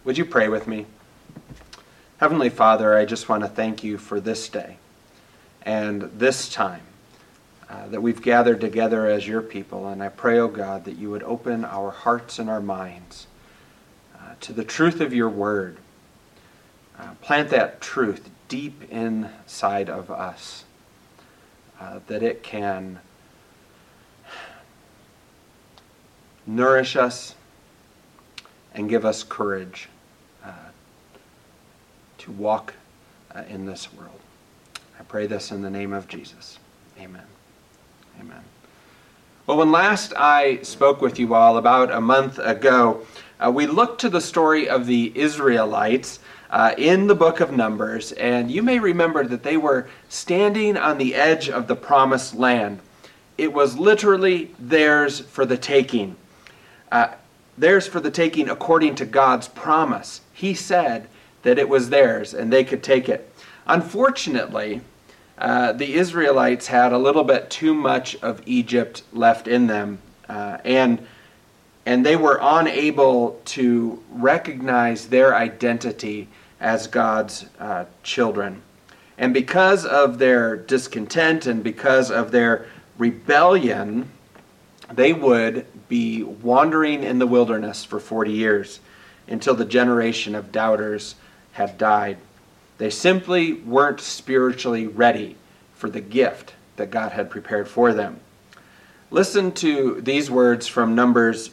Would you pray with me? Heavenly Father, I just want to thank you for this day and this time that we've gathered together as your people. And I pray, oh God, that you would open our hearts and our minds to the truth of your word. Plant that truth deep inside of us, that it can nourish us and give us courage to walk in this world. I pray this in the name of Jesus. Amen. Amen. Well, when last I spoke with you all about a month ago, we looked to the story of the Israelites in the book of Numbers, and you may remember that they were standing on the edge of the promised land. It was literally theirs for the taking. Theirs for the taking according to God's promise. He said that it was theirs and they could take it. Unfortunately, the Israelites had a little bit too much of Egypt left in them, and they were unable to recognize their identity as God's children. And because of their discontent and because of their rebellion, they would be wandering in the wilderness for 40 years until the generation of doubters had died. They simply weren't spiritually ready for the gift that God had prepared for them. Listen to these words from Numbers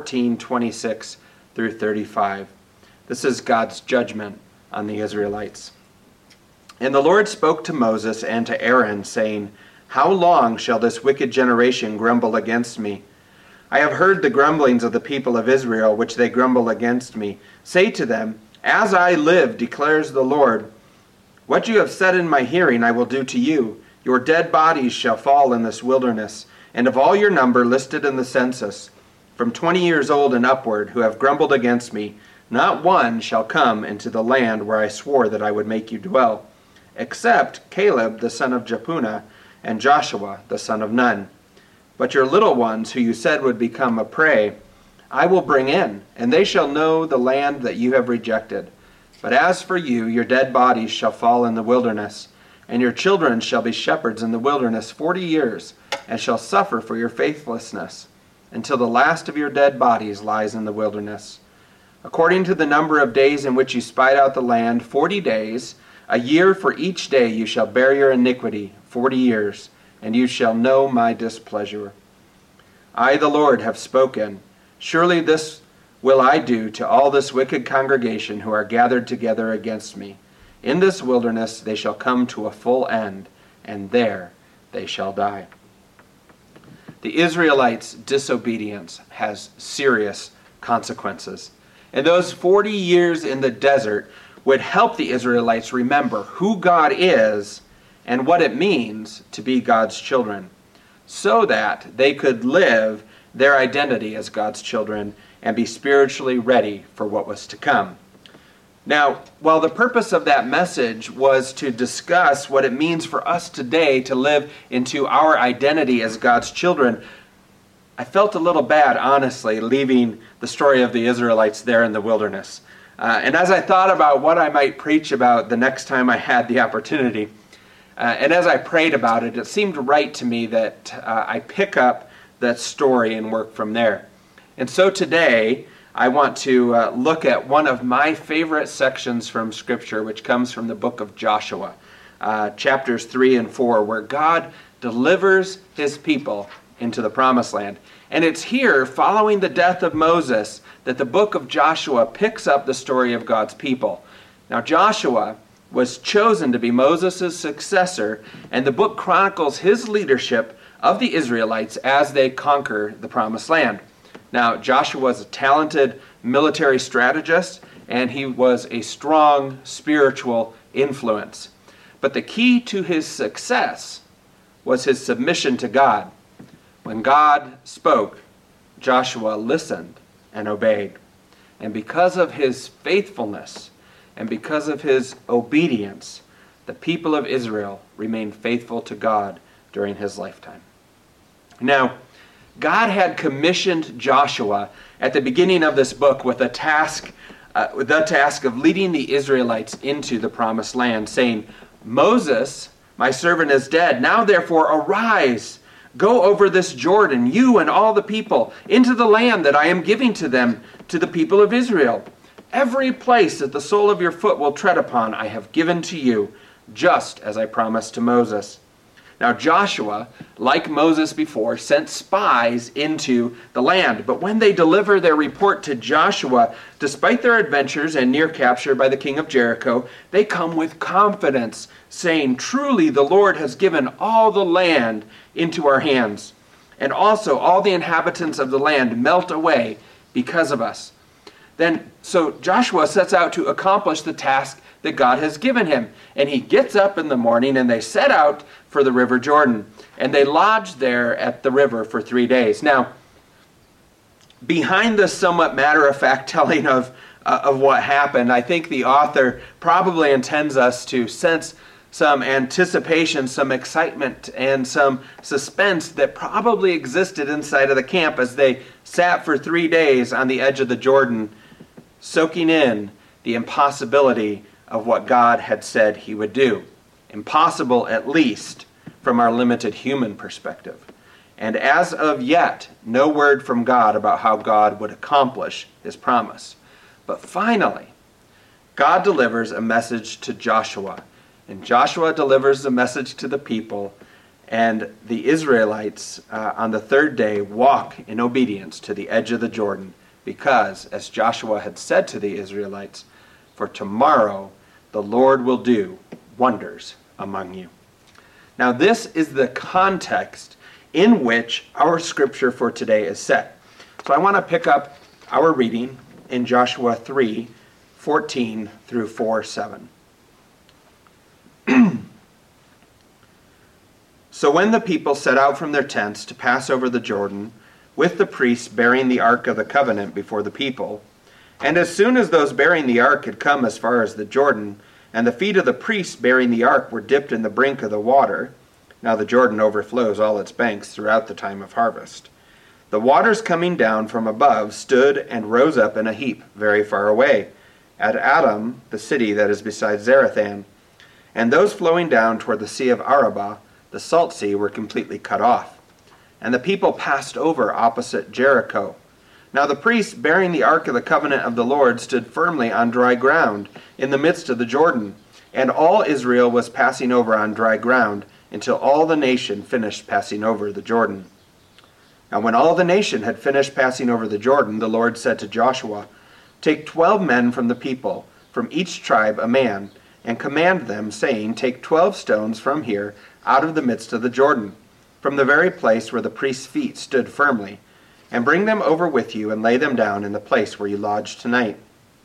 14:26 through 35. This is God's judgment on the Israelites. And the Lord spoke to Moses and to Aaron, saying, "How long shall this wicked generation grumble against me? I have heard the grumblings of the people of Israel, which they grumble against me. Say to them, As I live, declares the Lord, what you have said in my hearing I will do to you. Your dead bodies shall fall in this wilderness, and of all your number listed in the census, from 20 years old and upward, who have grumbled against me, not one shall come into the land where I swore that I would make you dwell, except Caleb the son of Jephunneh and Joshua the son of Nun. But your little ones, who you said would become a prey, I will bring in, and they shall know the land that you have rejected. But as for you, your dead bodies shall fall in the wilderness, and your children shall be shepherds in the wilderness 40 years, and shall suffer for your faithlessness, until the last of your dead bodies lies in the wilderness. According to the number of days in which you spied out the land, 40 days, a year for each day you shall bear your iniquity, 40 years, and you shall know my displeasure. I, the Lord, have spoken. Surely this will I do to all this wicked congregation who are gathered together against me. In this wilderness they shall come to a full end, and there they shall die." The Israelites' disobedience has serious consequences. And those 40 years in the desert would help the Israelites remember who God is and what it means to be God's children, so that they could live their identity as God's children and be spiritually ready for what was to come. Now, while the purpose of that message was to discuss what it means for us today to live into our identity as God's children, I felt a little bad, honestly, leaving the story of the Israelites there in the wilderness. And as I thought about what I might preach about the next time I had the opportunity, and as I prayed about it, it seemed right to me that I pick up that story and work from there. And so today, I want to look at one of my favorite sections from Scripture, which comes from the book of Joshua, chapters 3 and 4, where God delivers his people into the promised land. And it's here, following the death of Moses, that the book of Joshua picks up the story of God's people. Now, Joshua was chosen to be Moses' successor, and the book chronicles his leadership of the Israelites as they conquer the promised land. Now, Joshua was a talented military strategist, and he was a strong spiritual influence. But the key to his success was his submission to God. When God spoke, Joshua listened and obeyed. And because of his faithfulness and because of his obedience, the people of Israel remained faithful to God during his lifetime. Now, God had commissioned Joshua at the beginning of this book with a task the task of leading the Israelites into the promised land, saying, "Moses, my servant, is dead. Now therefore arise, go over this Jordan, you and all the people, into the land that I am giving to them, to the people of Israel. Every place that the sole of your foot will tread upon, I have given to you, just as I promised to Moses." Now Joshua, like Moses before, sent spies into the land. But when they deliver their report to Joshua, despite their adventures and near capture by the king of Jericho, they come with confidence, saying, "Truly the Lord has given all the land into our hands. And also all the inhabitants of the land melt away because of us." So Joshua sets out to accomplish the task that God has given him. And he gets up in the morning and they set out for the river Jordan. And they lodged there at the river for 3 days. Now, behind this somewhat matter-of-fact telling of what happened, I think the author probably intends us to sense some anticipation, some excitement, and some suspense that probably existed inside of the camp as they sat for 3 days on the edge of the Jordan, soaking in the impossibility of what God had said he would do. Impossible, at least, from our limited human perspective. And as of yet, no word from God about how God would accomplish his promise. But finally, God delivers a message to Joshua. And Joshua delivers the message to the people. And the Israelites, on the 3rd day, walk in obedience to the edge of the Jordan. Because, as Joshua had said to the Israelites, "For tomorrow the Lord will do wonders among you." Now this is the context in which our scripture for today is set. So I want to pick up our reading in Joshua 3:14 through 4:7. "So when the people set out from their tents to pass over the Jordan, with the priests bearing the ark of the covenant before the people, and as soon as those bearing the ark had come as far as the Jordan, and the feet of the priests bearing the ark were dipped in the brink of the water," now the Jordan overflows all its banks throughout the time of harvest, "the waters coming down from above stood and rose up in a heap very far away, at Adam, the city that is beside Zarethan. And those flowing down toward the sea of Arabah, the salt sea, were completely cut off. And the people passed over opposite Jericho. Now the priests bearing the ark of the covenant of the Lord stood firmly on dry ground in the midst of the Jordan. And all Israel was passing over on dry ground until all the nation finished passing over the Jordan. Now when all the nation had finished passing over the Jordan, the Lord said to Joshua, 'Take 12 men from the people, from each tribe a man, and command them, saying, Take 12 stones from here out of the midst of the Jordan, from the very place where the priest's feet stood firmly, and bring them over with you and lay them down in the place where you lodge tonight.'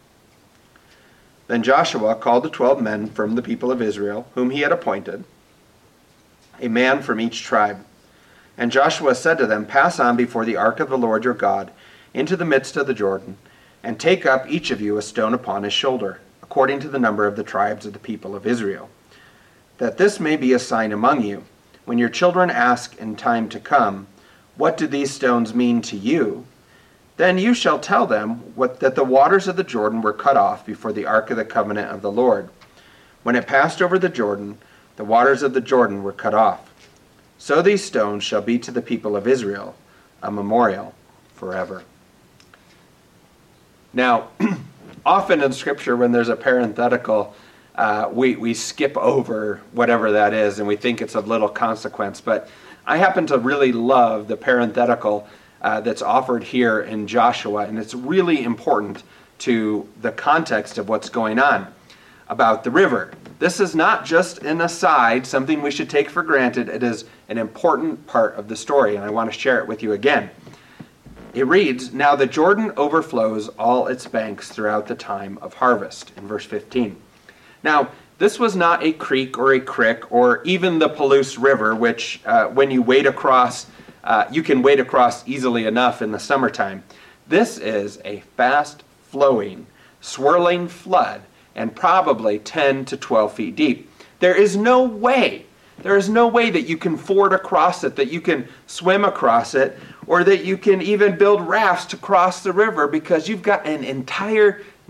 Then Joshua called the 12 men from the people of Israel, whom he had appointed, a man from each tribe. And Joshua said to them, 'Pass on before the ark of the Lord your God into the midst of the Jordan, and take up each of you a stone upon his shoulder, according to the number of the tribes of the people of Israel, that this may be a sign among you. When your children ask in time to come, What do these stones mean to you? Then you shall tell them that the waters of the Jordan were cut off before the ark of the covenant of the Lord. When it passed over the Jordan, the waters of the Jordan were cut off. So these stones shall be to the people of Israel a memorial forever.'" Now, often in Scripture when there's a parenthetical, we skip over whatever that is and we think it's of little consequence. But I happen to really love the parenthetical that's offered here in Joshua, and it's really important to the context of what's going on about the river. This is not just an aside, something we should take for granted. It is an important part of the story, and I want to share it with you again. It reads, "Now the Jordan overflows all its banks throughout the time of harvest," in verse 15. Now, this was not a creek or a crick or even the Palouse River, which when you wade across, you can wade across easily enough in the summertime. This is a fast-flowing, swirling flood and probably 10 to 12 feet deep. There is no way that you can ford across it, that you can swim across it, or that you can even build rafts to cross the river, because you've got an entire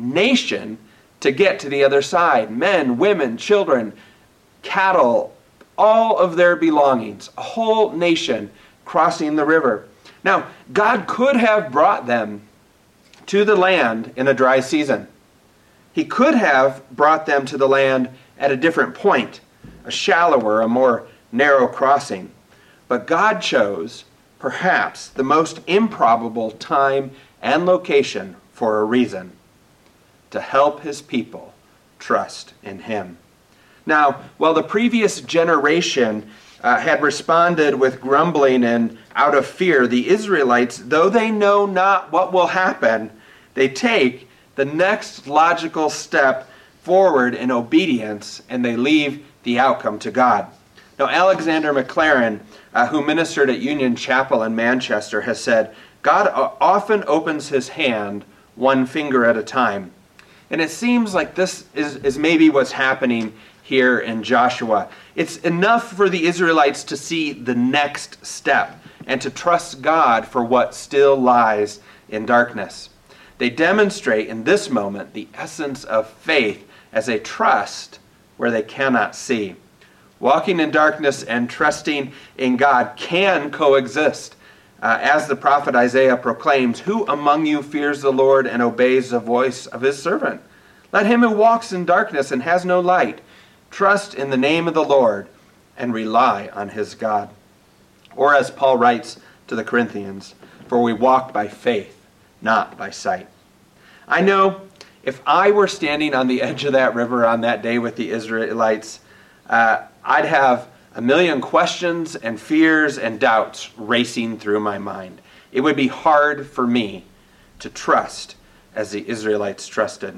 nation to get to the other side. Men, women, children, cattle, all of their belongings, a whole nation crossing the river. Now, God could have brought them to the land in a dry season. He could have brought them to the land at a different point, a shallower, a more narrow crossing. But God chose perhaps the most improbable time and location for a reason: to help his people trust in him. Now, while the previous generation had responded with grumbling and out of fear, the Israelites, though they know not what will happen, they take the next logical step forward in obedience, and they leave the outcome to God. Now, Alexander McLaren, who ministered at Union Chapel in Manchester, has said, God often opens his hand one finger at a time. And it seems like this is maybe what's happening here in Joshua. It's enough for the Israelites to see the next step and to trust God for what still lies in darkness. They demonstrate in this moment the essence of faith as a trust where they cannot see. Walking in darkness and trusting in God can coexist. As the prophet Isaiah proclaims, "Who among you fears the Lord and obeys the voice of his servant? Let him who walks in darkness and has no light trust in the name of the Lord and rely on his God." Or as Paul writes to the Corinthians, "For we walk by faith, not by sight." I know if I were standing on the edge of that river on that day with the Israelites, I'd have a million questions and fears and doubts racing through my mind. It would be hard for me to trust as the Israelites trusted.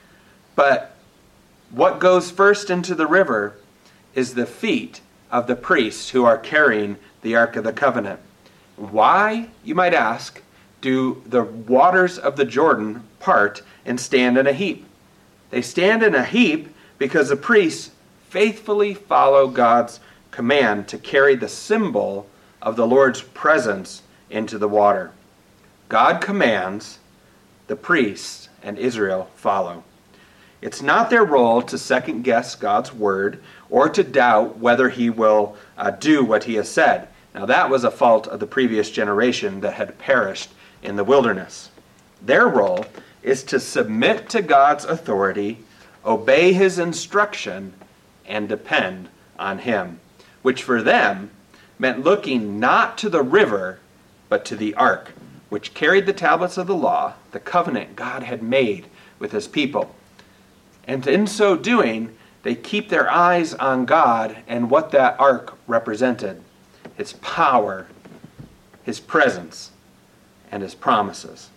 But what goes first into the river is the feet of the priests who are carrying the Ark of the Covenant. Why, you might ask, do the waters of the Jordan part and stand in a heap? They stand in a heap because the priests faithfully follow God's command to carry the symbol of the Lord's presence into the water. God commands, the priests and Israel follow. It's not their role to second guess God's word or to doubt whether he will do what he has said. Now that was a fault of the previous generation that had perished in the wilderness. Their role is to submit to God's authority, obey his instruction, and depend on him, which for them meant looking not to the river, but to the ark, which carried the tablets of the law, the covenant God had made with his people. And in so doing, they keep their eyes on God and what that ark represented: his power, his presence, and his promises.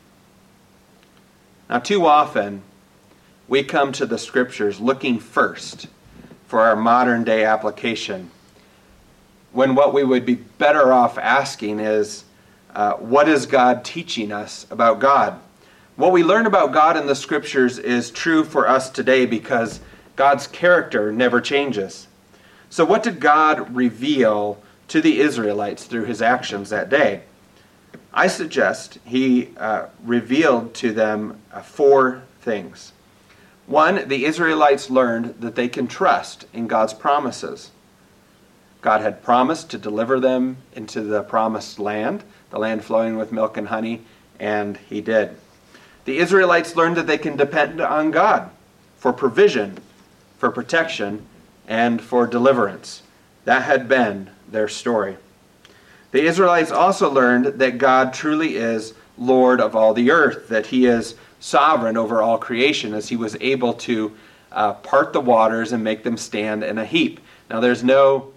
Now, too often, we come to the scriptures looking first for our modern day application, when what we would be better off asking is, what is God teaching us about God? What we learn about God in the scriptures is true for us today because God's character never changes. So what did God reveal to the Israelites through his actions that day? I suggest he revealed to them 4 things. 1, the Israelites learned that they can trust in God's promises. God had promised to deliver them into the promised land, the land flowing with milk and honey, and he did. The Israelites learned that they can depend on God for provision, for protection, and for deliverance. That had been their story. The Israelites also learned that God truly is Lord of all the earth, that he is sovereign over all creation, as he was able to part the waters and make them stand in a heap. Now there's no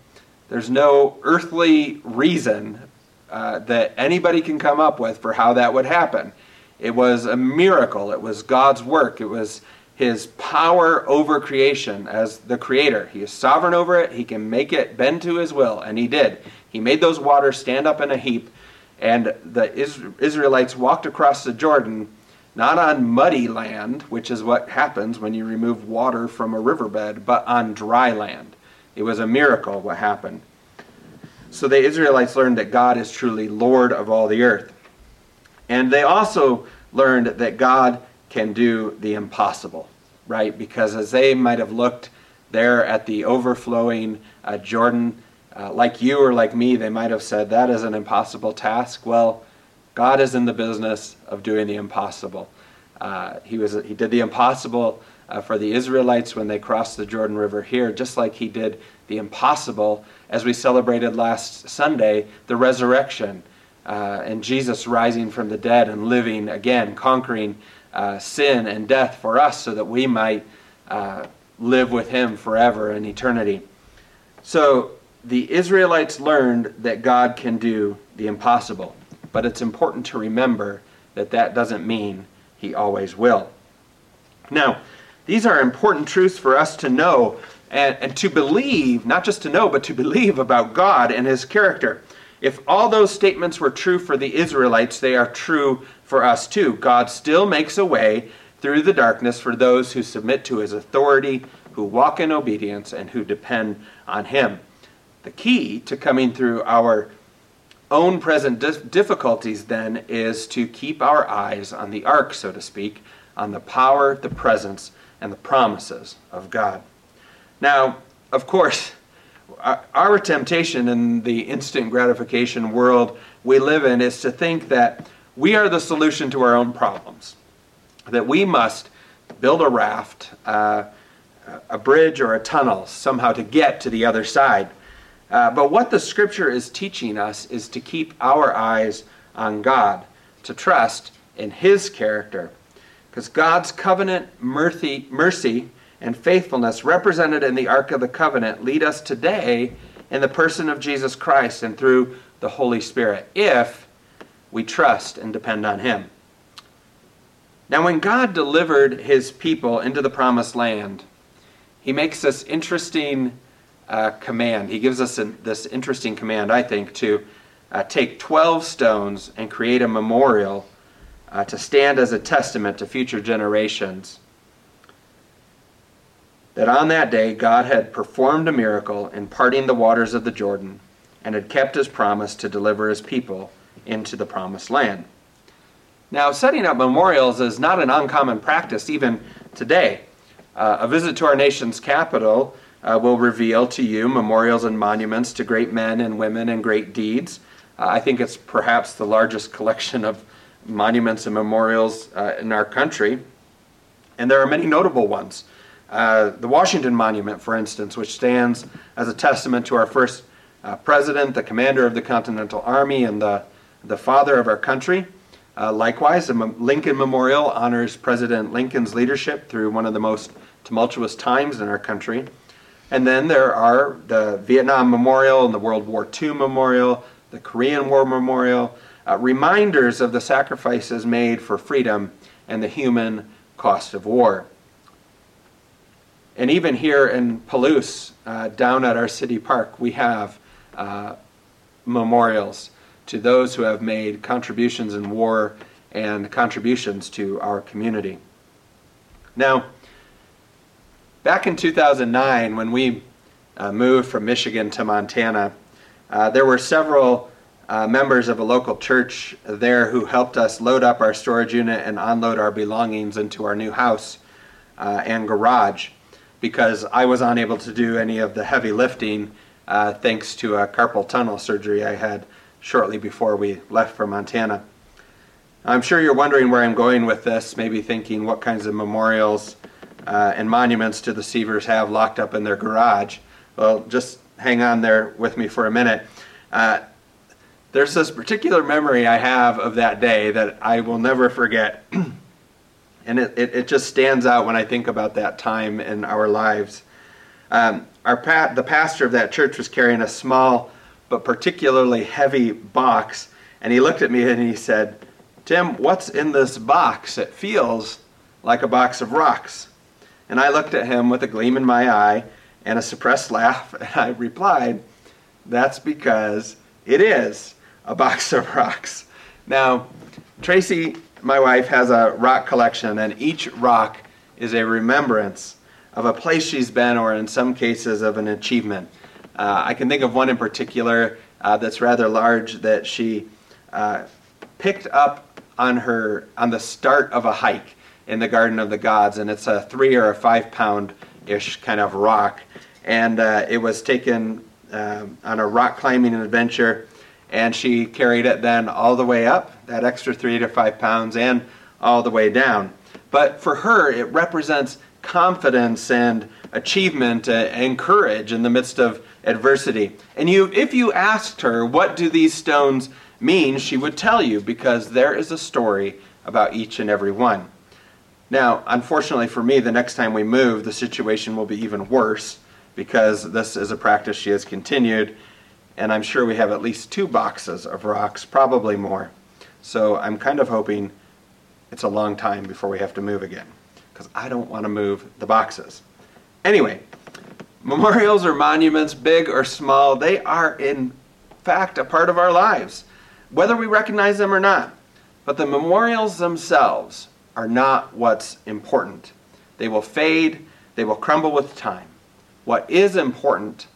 earthly reason that anybody can come up with for how that would happen. It was a miracle. It was God's work. It was his power over creation as the creator. He is sovereign over it. He can make it bend to his will, and he did. He made those waters stand up in a heap, and the Israelites walked across the Jordan, not on muddy land, which is what happens when you remove water from a riverbed, but on dry land. It was a miracle what happened. So the Israelites learned that God is truly Lord of all the earth. And they also learned that God can do the impossible, right? Because as they might have looked there at the overflowing Jordan, like you or like me, they might have said, that is an impossible task. Well, God is in the business of doing the impossible. He did the impossible for the Israelites when they crossed the Jordan River here, just like he did the impossible as we celebrated last Sunday, the resurrection, and Jesus rising from the dead and living again, conquering sin and death for us so that we might live with him forever in eternity. So the Israelites learned that God can do the impossible, but it's important to remember that that doesn't mean he always will. Now, these are important truths for us to know and to believe, not just to know, but to believe about God and his character. If all those statements were true for the Israelites, they are true for us too. God still makes a way through the darkness for those who submit to his authority, who walk in obedience, and who depend on him. The key to coming through our own present difficulties, then, is to keep our eyes on the ark, so to speak, on the power, the presence, and the promises of God. Now, of course, our temptation in the instant gratification world we live in is to think that we are the solution to our own problems, that we must build a raft, a bridge, or a tunnel somehow to get to the other side. But what the Scripture is teaching us is to keep our eyes on God, to trust in his character. Because God's covenant mercy and faithfulness represented in the Ark of the Covenant lead us today in the person of Jesus Christ and through the Holy Spirit, if we trust and depend on him. Now, when God delivered his people into the promised land, he makes this interesting command. He gives us this interesting command, I think, to take 12 stones and create a memorial to stand as a testament to future generations that on that day God had performed a miracle in parting the waters of the Jordan and had kept his promise to deliver his people into the promised land. Now, setting up memorials is not an uncommon practice even today. A visit to our nation's capital will reveal to you memorials and monuments to great men and women and great deeds. I think it's perhaps the largest collection of monuments and memorials in our country. And there are many notable ones. The Washington Monument, for instance, which stands as a testament to our first president, the commander of the Continental Army, and the father of our country. Likewise, the Lincoln Memorial honors President Lincoln's leadership through one of the most tumultuous times in our country. And then there are the Vietnam Memorial and the World War II Memorial, the Korean War Memorial, reminders of the sacrifices made for freedom and the human cost of war. And even here in Palouse, down at our city park, we have memorials to those who have made contributions in war and contributions to our community. Now, back in 2009, when we moved from Michigan to Montana, there were several members of a local church there who helped us load up our storage unit and unload our belongings into our new house and garage, because I was unable to do any of the heavy lifting thanks to a carpal tunnel surgery I had shortly before we left for Montana. I'm sure you're wondering where I'm going with this, maybe thinking what kinds of memorials and monuments do the Sievers have locked up in their garage. Well, just hang on there with me for a minute. There's this particular memory I have of that day that I will never forget. And it just stands out when I think about that time in our lives. The pastor of that church was carrying a small but particularly heavy box, and he looked at me and he said, "Tim, what's in this box? It feels like a box of rocks." And I looked at him with a gleam in my eye and a suppressed laugh, and I replied, "That's because it is a box of rocks." Now, Tracy, my wife, has a rock collection, and each rock is a remembrance of a place she's been, or in some cases of an achievement. I can think of one in particular that's rather large that she picked up on the start of a hike. in the Garden of the Gods, and it's a 3 or 5 pound-ish kind of rock. And it was taken on a rock climbing adventure, and she carried it then all the way up, that extra 3 to 5 pounds, and all the way down. But for her, it represents confidence and achievement and courage in the midst of adversity. And if you asked her, what do these stones mean, she would tell you, because there is a story about each and every one. Now, unfortunately for me, the next time we move, the situation will be even worse, because this is a practice she has continued, and I'm sure we have at least 2 boxes of rocks, probably more. So I'm kind of hoping it's a long time before we have to move again, because I don't want to move the boxes. Anyway, memorials or monuments, big or small, they are in fact a part of our lives, whether we recognize them or not. But the memorials themselves are not what's important. They will fade, they will crumble with time. What is important,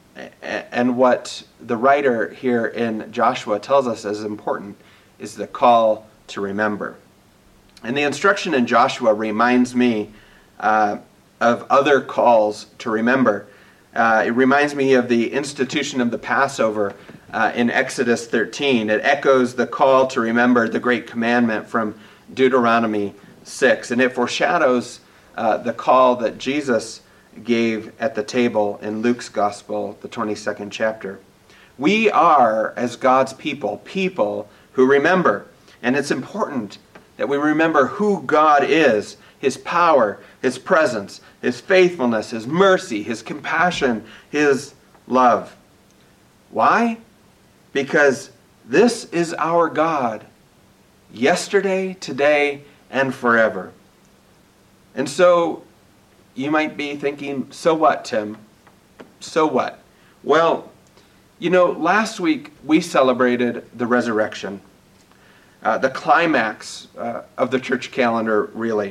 and what the writer here in Joshua tells us is important, is the call to remember. And the instruction in Joshua reminds me of other calls to remember. It reminds me of the institution of the Passover in Exodus 13. It echoes the call to remember the great commandment from Deuteronomy 6. And it foreshadows the call that Jesus gave at the table in Luke's Gospel, the 22nd chapter. We are, as God's people who remember. And it's important that we remember who God is, His power, His presence, His faithfulness, His mercy, His compassion, His love. Why? Because this is our God, yesterday, today, and forever. And so, you might be thinking, so what, Tim? So what? Well, last week we celebrated the resurrection. The climax of the church calendar, really.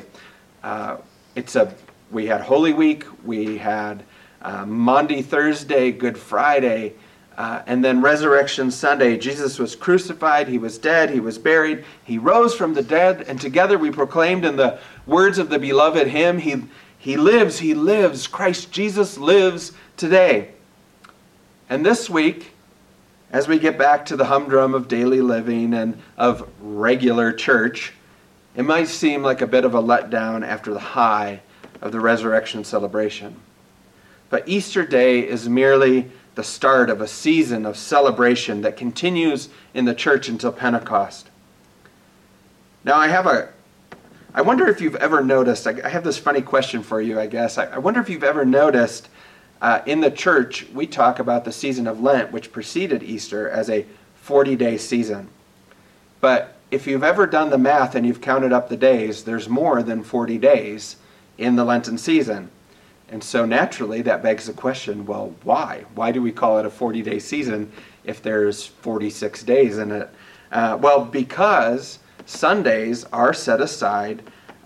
We had Holy Week, we had Maundy Thursday, Good Friday, and then Resurrection Sunday. Jesus was crucified, He was dead, He was buried, He rose from the dead, and together we proclaimed in the words of the beloved hymn, He lives, Christ Jesus lives today. And this week, as we get back to the humdrum of daily living and of regular church, it might seem like a bit of a letdown after the high of the resurrection celebration. But Easter Day is merely the start of a season of celebration that continues in the church until Pentecost. Now I wonder if you've ever noticed, I have this funny question for you, I guess. I wonder if you've ever noticed in the church, we talk about the season of Lent, which preceded Easter, as a 40-day season. But if you've ever done the math and you've counted up the days, there's more than 40 days in the Lenten season. And so naturally, that begs the question, well, why? Why do we call it a 40-day season if there's 46 days in it? Well, because Sundays are set aside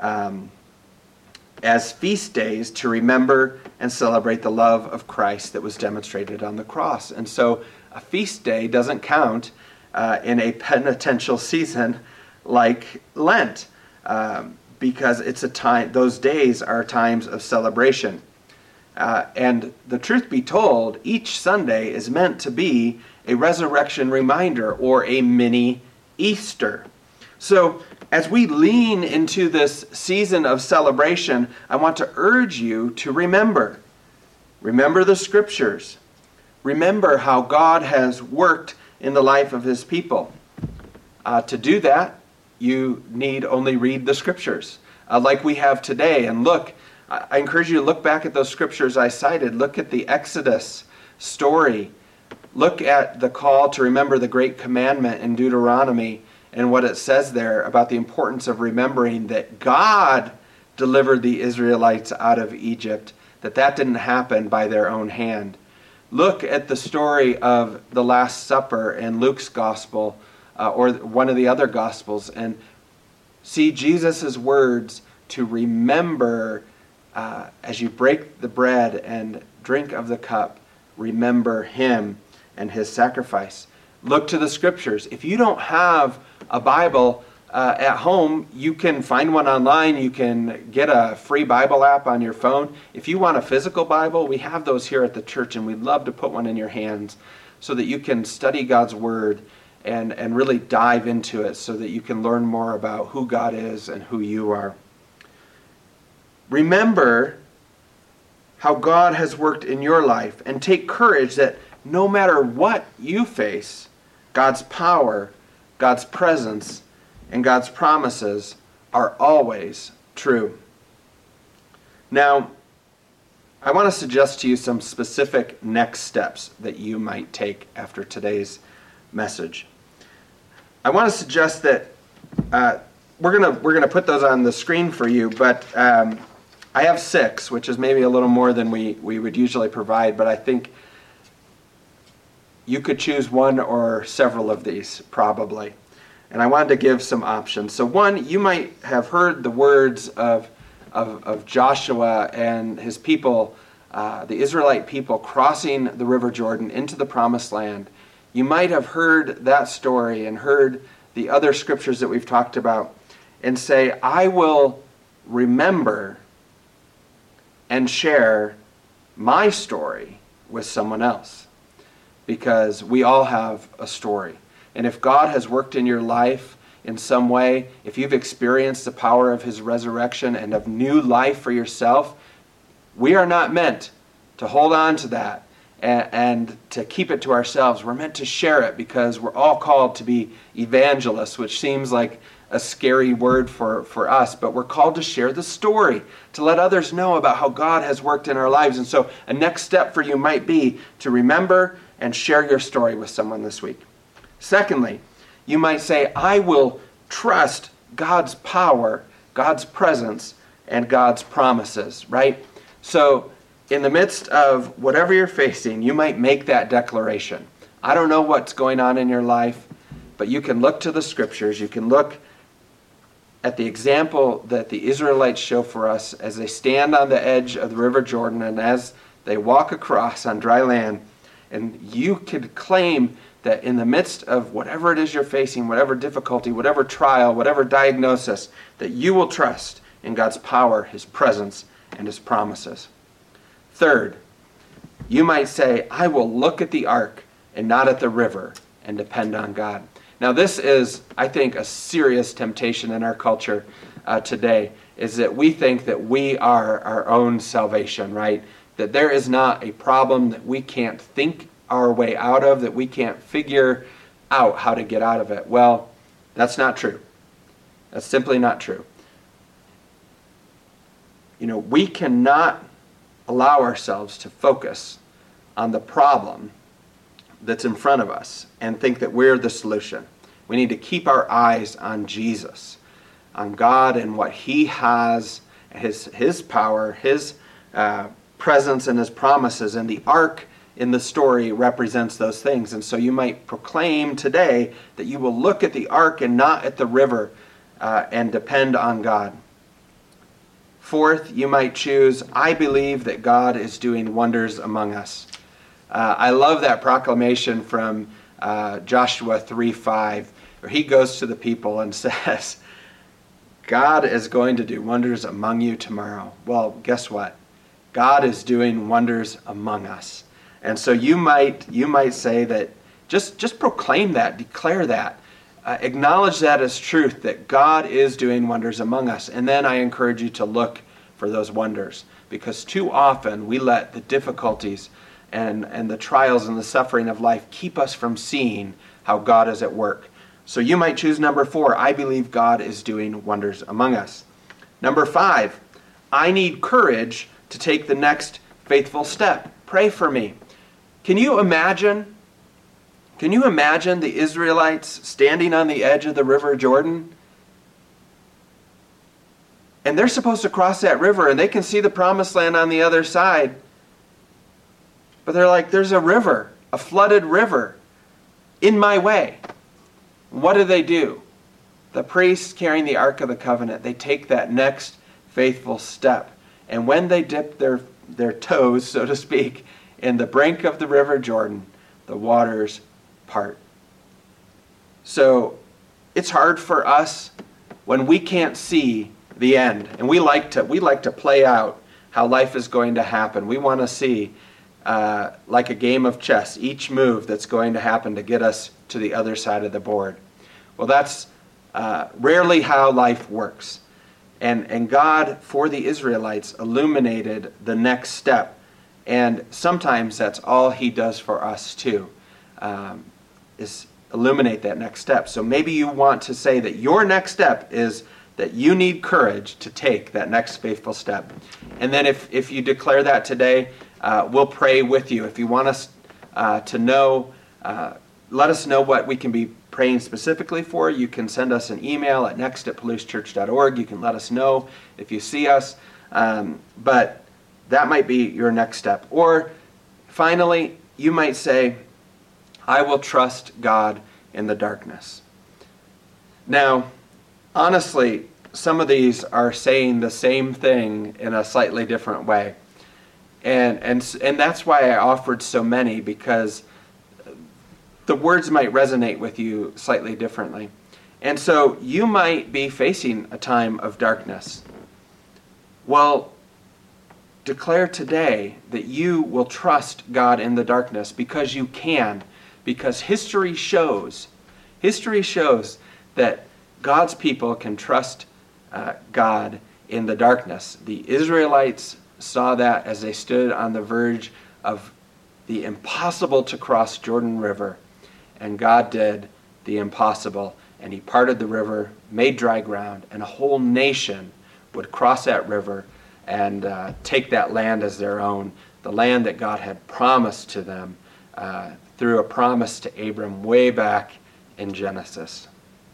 as feast days to remember and celebrate the love of Christ that was demonstrated on the cross. And so a feast day doesn't count in a penitential season like Lent, because it's a time; those days are times of celebration. And the truth be told, each Sunday is meant to be a resurrection reminder or a mini Easter. So as we lean into this season of celebration, I want to urge you to remember. Remember the Scriptures. Remember how God has worked in the life of His people. To do that, you need only read the Scriptures, like we have today. And look, I encourage you to look back at those Scriptures I cited. Look at the Exodus story. Look at the call to remember the great commandment in Deuteronomy and what it says there about the importance of remembering that God delivered the Israelites out of Egypt, that didn't happen by their own hand. Look at the story of the Last Supper in Luke's Gospel, or one of the other Gospels, and see Jesus' words to remember as you break the bread and drink of the cup, remember Him and His sacrifice. Look to the Scriptures. If you don't have a Bible at home, you can find one online. You can get a free Bible app on your phone. If you want a physical Bible, we have those here at the church, and we'd love to put one in your hands so that you can study God's Word and really dive into it so that you can learn more about who God is and who you are. Remember how God has worked in your life, and take courage that no matter what you face, God's power, God's presence, and God's promises are always true. Now, I want to suggest to you some specific next steps that you might take after today's message. I want to suggest that we're gonna put those on the screen for you, but I have 6, which is maybe a little more than we would usually provide, but I think you could choose one or several of these, probably. And I wanted to give some options. So one, you might have heard the words of Joshua and his people, the Israelite people, crossing the River Jordan into the Promised Land. You might have heard that story and heard the other scriptures that we've talked about and say, I will remember and share my story with someone else. Because we all have a story. And if God has worked in your life in some way, if you've experienced the power of His resurrection and of new life for yourself, we are not meant to hold on to that and to keep it to ourselves. We're meant to share it because we're all called to be evangelists, which seems like a scary word for us, but we're called to share the story, to let others know about how God has worked in our lives. And so a next step for you might be to remember and share your story with someone this week. Secondly, you might say, I will trust God's power, God's presence, and God's promises, right? So in the midst of whatever you're facing, you might make that declaration. I don't know what's going on in your life, but you can look to the scriptures. You can look at the example that the Israelites show for us as they stand on the edge of the River Jordan and as they walk across on dry land. And you could claim that in the midst of whatever it is you're facing, whatever difficulty, whatever trial, whatever diagnosis, that you will trust in God's power, His presence, and His promises. Third, you might say, I will look at the ark and not at the river and depend on God. Now this is, I think, a serious temptation in our culture today, is that we think that we are our own salvation, right? That there is not a problem that we can't think our way out of, that we can't figure out how to get out of it. Well, that's not true. That's simply not true. You know, we cannot allow ourselves to focus on the problem that's in front of us and think that we're the solution. We need to keep our eyes on Jesus, on God and what He has, His power, His presence and His promises, and the ark in the story represents those things. And so you might proclaim today that you will look at the ark and not at the river and depend on God. Fourth, you might choose, I believe that God is doing wonders among us. I love that proclamation from Joshua 3:5, where he goes to the people and says, God is going to do wonders among you tomorrow. Well, guess what? God is doing wonders among us. And so you might say that, just proclaim that, declare that, acknowledge that as truth, that God is doing wonders among us. And then I encourage you to look for those wonders, because too often we let the difficulties and the trials and the suffering of life keep us from seeing how God is at work. So you might choose number 4, I believe God is doing wonders among us. Number 5, I need courage to take the next faithful step. Pray for me. Can you imagine the Israelites standing on the edge of the River Jordan? And they're supposed to cross that river, and they can see the Promised Land on the other side. But they're like, there's a river, a flooded river, in my way. What do? The priests carrying the Ark of the Covenant, they take that next faithful step. And when they dip their toes, so to speak, in the brink of the River Jordan, the waters part. So it's hard for us when we can't see the end, and we like to play out how life is going to happen. We want to see, like a game of chess, each move that's going to happen to get us to the other side of the board. Well, that's rarely how life works. And God, for the Israelites, illuminated the next step. And sometimes that's all he does for us too, is illuminate that next step. So maybe you want to say that your next step is that you need courage to take that next faithful step. And then if you declare that today, we'll pray with you. If you want us to know, let us know what we can be praying specifically for. You can send us an email at next@palouschurch.org. You can let us know if you see us. But that might be your next step. Or finally, you might say, I will trust God in the darkness. Now, honestly, some of these are saying the same thing in a slightly different way. And that's why I offered so many, because the words might resonate with you slightly differently. And so you might be facing a time of darkness. Well, declare today that you will trust God in the darkness, because you can. Because history shows that God's people can trust God in the darkness. The Israelites saw that as they stood on the verge of the impossible to cross Jordan River. And God did the impossible. And he parted the river, made dry ground, and a whole nation would cross that river and take that land as their own, the land that God had promised to them through a promise to Abram way back in Genesis.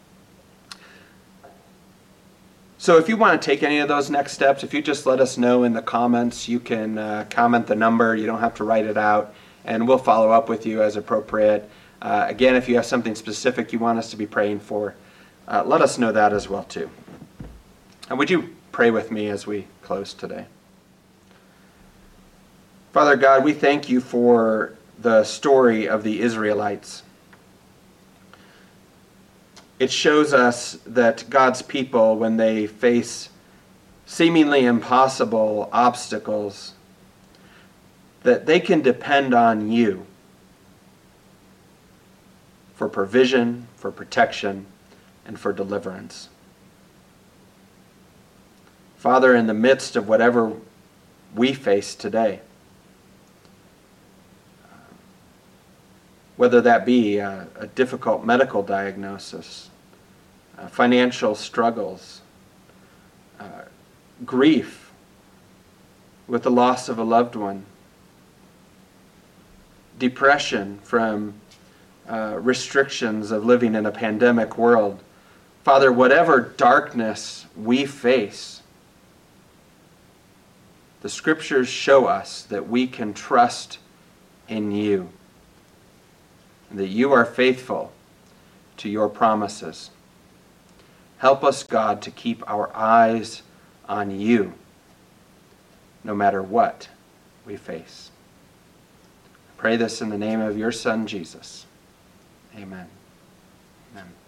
So if you want to take any of those next steps, if you just let us know in the comments, you can comment the number. You don't have to write it out, and we'll follow up with you as appropriate. Again, if you have something specific you want us to be praying for, let us know that as well too. And would you pray with me as we close today? Father God, we thank you for the story of the Israelites. It shows us that God's people, when they face seemingly impossible obstacles, that they can depend on you for provision, for protection, and for deliverance. Father, in the midst of whatever we face today, whether that be a difficult medical diagnosis, financial struggles, grief with the loss of a loved one, depression from restrictions of living in a pandemic world. Father, whatever darkness we face, the scriptures show us that we can trust in you, and that you are faithful to your promises. Help us, God, to keep our eyes on you, no matter what we face. I pray this in the name of your Son, Jesus. Amen. Amen.